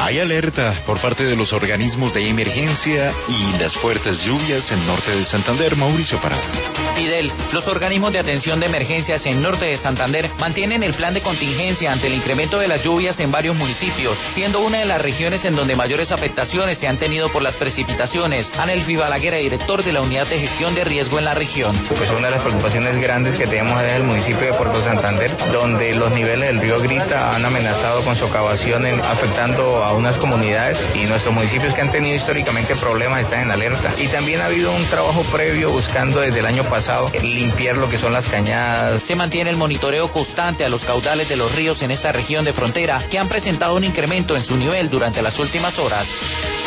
Hay alerta por parte de los organismos de emergencia y las fuertes lluvias en norte de Santander. Mauricio Parada. Fidel, los organismos de atención de emergencias en norte de Santander mantienen el plan de contingencia ante el incremento de las lluvias en varios municipios, siendo una de las regiones en donde mayores afectaciones se han tenido por las precipitaciones. Anelfi Balaguer, director de la Unidad de Gestión de Riesgo en la región. Pues una de las preocupaciones grandes que tenemos es el municipio de Puerto Santander, donde los niveles del río Grita han amenazado con socavación afectando a unas comunidades, y nuestros municipios que han tenido históricamente problemas están en alerta. Y también ha habido un trabajo previo buscando desde el año pasado limpiar lo que son las cañadas. Se mantiene el monitoreo constante a los caudales de los ríos en esta región de frontera, que han presentado un incremento en su nivel durante las últimas horas.